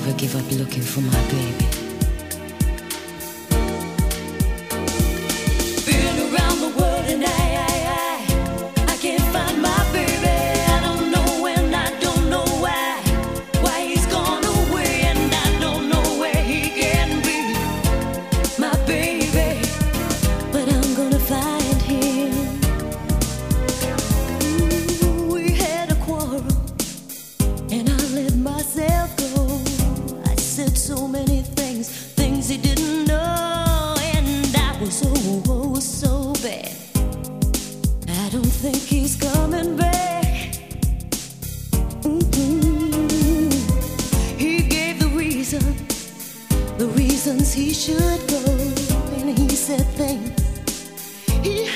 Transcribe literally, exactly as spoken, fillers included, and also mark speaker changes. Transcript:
Speaker 1: give up looking for my baby. Been around the world and I, I, I, I can't find my baby. I don't know when, I don't know why, why he's gone away, and I don't know where he can be, my baby. But I'm gonna find him. Ooh, we had a quarrel, and I let myself go. Said so many things, things he didn't know, and I was oh, oh so bad. I don't think he's coming back. Mm-hmm. He gave the reason, the reasons he should go, and he said things he